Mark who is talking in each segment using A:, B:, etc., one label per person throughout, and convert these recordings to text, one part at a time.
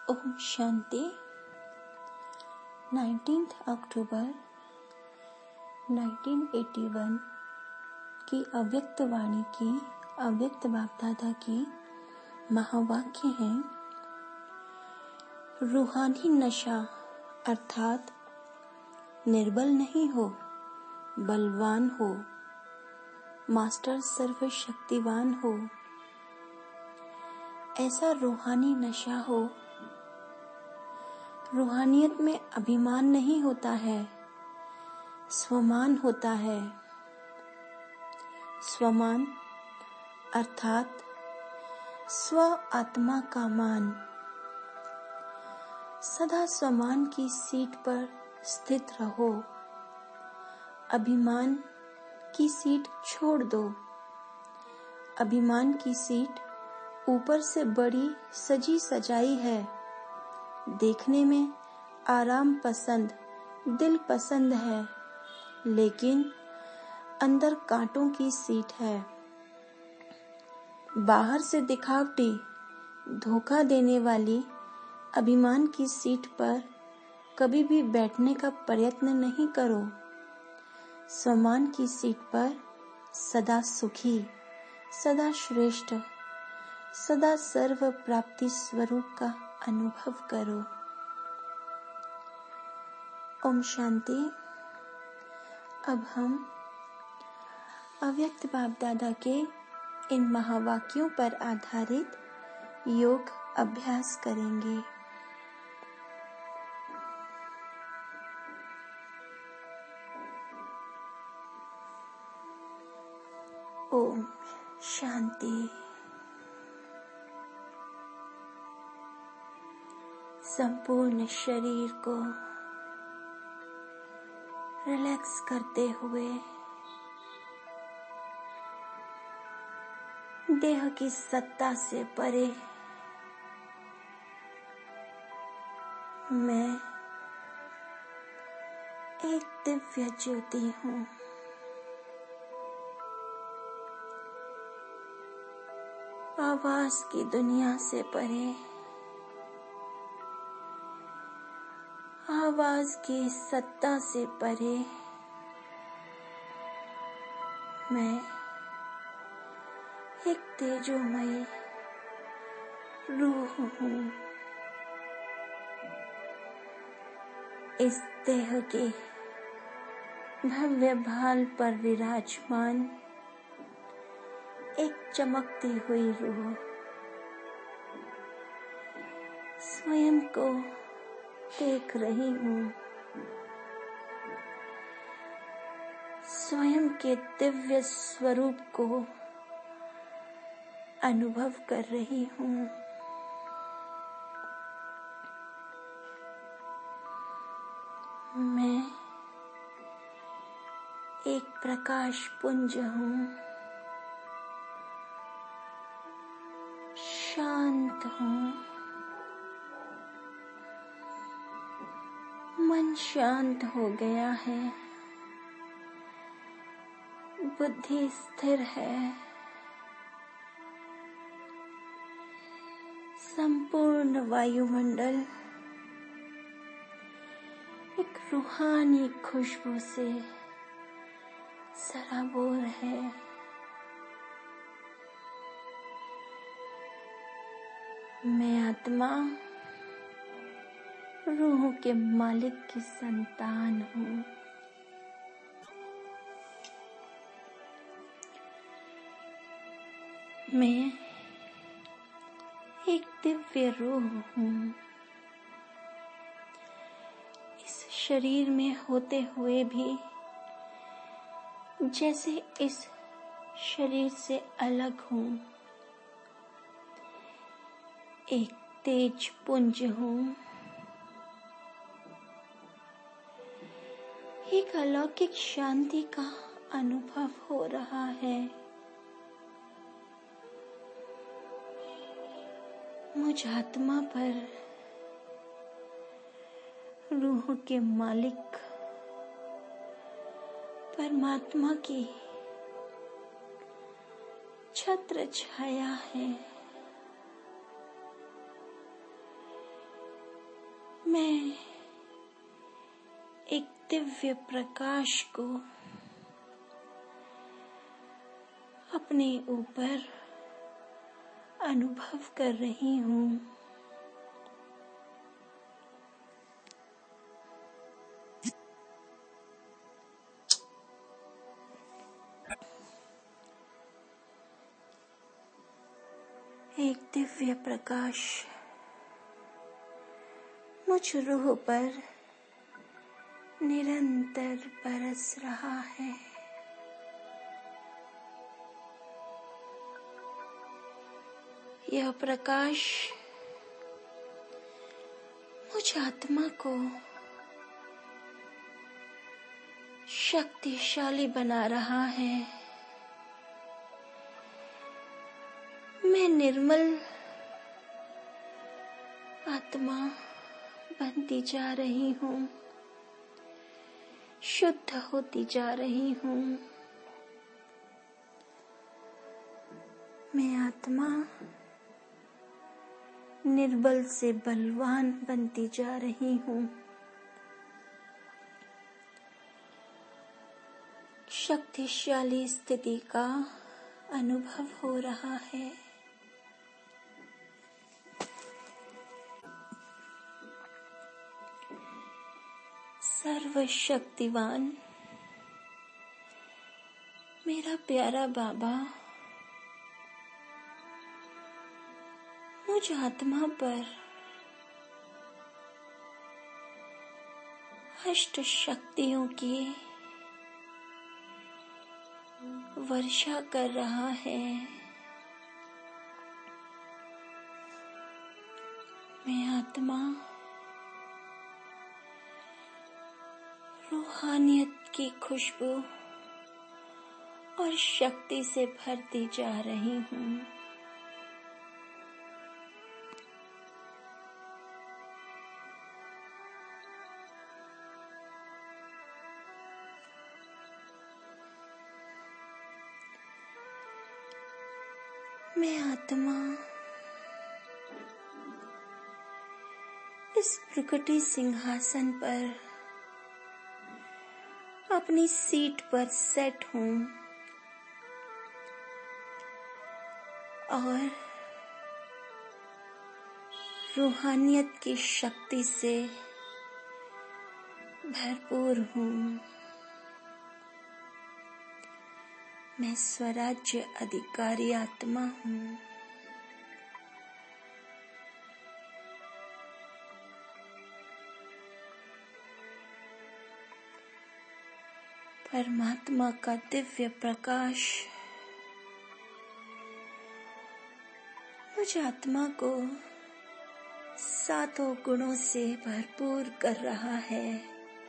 A: ओम शांति। 19 अक्टूबर 1981 की अव्यक्त वाणी की अव्यक्त बापदादा की महावाक्य है। रूहानी नशा अर्थात निर्बल नहीं हो, बलवान हो, मास्टर सर्वशक्तिवान हो। ऐसा रूहानी नशा हो। रूहानियत में अभिमान नहीं होता है, स्वमान होता है। स्वमान अर्थात स्व आत्मा का मान। सदा स्वमान की सीट पर स्थित रहो। अभिमान की सीट छोड़ दो। अभिमान की सीट ऊपर से बड़ी सजी सजाई है, देखने में आराम पसंद, दिल पसंद है, लेकिन अंदर कांटों की सीट है। बाहर से दिखावटी, धोखा देने वाली अभिमान की सीट पर कभी भी बैठने का प्रयत्न नहीं करो। स्वमान की सीट पर सदा सुखी, सदा श्रेष्ठ, सदा सर्व प्राप्ति स्वरूप का अनुभव करो। ओम शांति। अब हम अव्यक्त बाप दादा के इन महावाक्यों पर आधारित योग अभ्यास करेंगे। ओम शांति। संपूर्ण शरीर को रिलैक्स करते हुए देह की सत्ता से परे मैं एक दिव्य ज्योति हूँ। आवाज की दुनिया से परे, आवाज की सत्ता से परे मैं एक तेजोमयी रूह हूँ। इस देह के भव्य भाल पर विराजमान एक चमकती हुई रूह स्वयं को देख रही हूँ। स्वयं के दिव्य स्वरूप को अनुभव कर रही हूँ। मैं एक प्रकाश पुंज हूँ। शांत हूँ। मन शांत हो गया है। बुद्धि स्थिर है। संपूर्ण वायुमंडल एक रूहानी खुशबू से सराबोर है। मैं आत्मा रूह के मालिक की संतान हूँ। मैं एक दिव्य रूह हूँ। इस शरीर में होते हुए भी जैसे इस शरीर से अलग हूँ। एक तेज पुंज हूँ। एक अलौकिक शांति का अनुभव हो रहा है। मुझ आत्मा पर रूह के मालिक परमात्मा की छत्र छाया है। मैं एक दिव्य प्रकाश को अपने ऊपर अनुभव कर रही हूँ। एक दिव्य प्रकाश मुझ रूह पर निरंतर बरस रहा है। यह प्रकाश मुझ आत्मा को शक्तिशाली बना रहा है। मैं निर्मल आत्मा बनती जा रही हूँ, शुद्ध होती जा रही हूँ। मैं आत्मा निर्बल से बलवान बनती जा रही हूँ। शक्तिशाली स्थिति का अनुभव हो रहा है। सर्वशक्तिवान मेरा प्यारा बाबा मुझ आत्मा पर अष्ट शक्तियों की वर्षा कर रहा है। मैं आत्मा रूहानियत की खुशबू और शक्ति से भरती जा रही हूँ। मैं आत्मा इस प्रकृति सिंहासन पर अपनी सीट पर सेट हूँ और रूहानियत की शक्ति से भरपूर हूँ। मैं स्वराज्य अधिकारी आत्मा हूँ। परमात्मा का दिव्य प्रकाश मुझ आत्मा को सातों गुणों से भरपूर कर रहा है।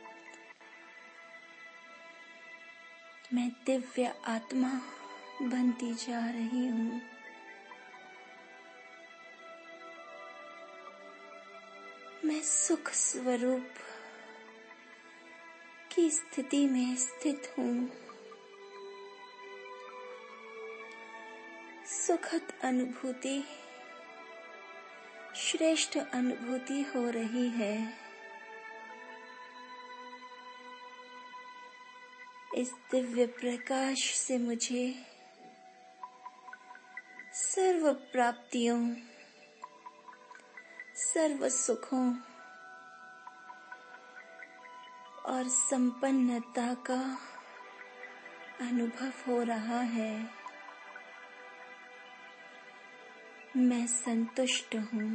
A: मैं दिव्य आत्मा बनती जा रही हूँ। मैं सुख स्वरूप की स्थिति में स्थित हूँ। सुखद अनुभूति, श्रेष्ठ अनुभूति हो रही है। इस दिव्य प्रकाश से मुझे सर्व प्राप्तियों, सर्व सुखों और संपन्नता का अनुभव हो रहा है। मैं संतुष्ट हूँ,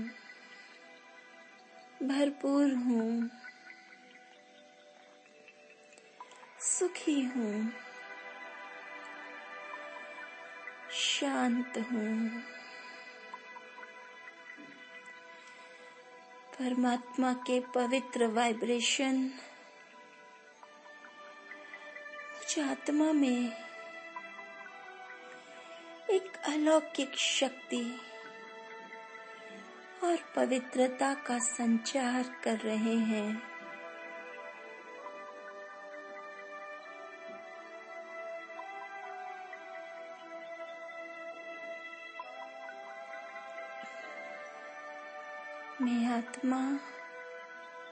A: भरपूर हूँ, सुखी हूँ, शांत हूँ। परमात्मा के पवित्र वाइब्रेशन मुझ आत्मा में एक अलौकिक शक्ति और पवित्रता का संचार कर रहे हैं। मैं आत्मा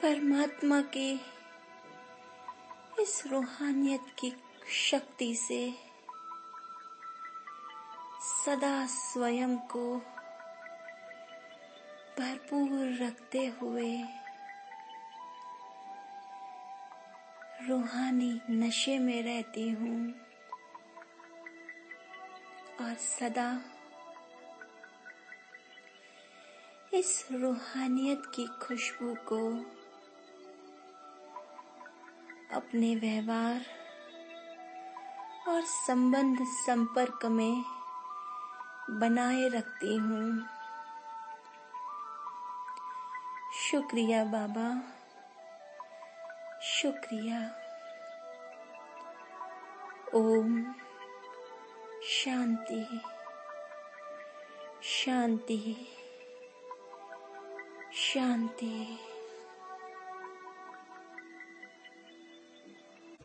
A: परमात्मा की इस रूहानियत की शक्ति से सदा स्वयं को भरपूर रखते हुए रूहानी नशे में रहती हूँ और सदा इस रूहानियत की खुशबू को अपने व्यवहार और संबंध संपर्क में बनाए रखती हूँ। शुक्रिया बाबा, शुक्रिया। ओम शांति शांति शांति।